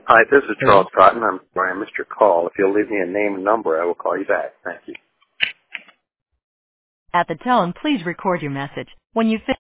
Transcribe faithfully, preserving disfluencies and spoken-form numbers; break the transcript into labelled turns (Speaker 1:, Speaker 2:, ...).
Speaker 1: Hi, this is Charles Cotton. I'm sorry I missed your call. If you'll leave me a name and number, I will call you back. Thank you.
Speaker 2: At the tone, please record your message. When you finish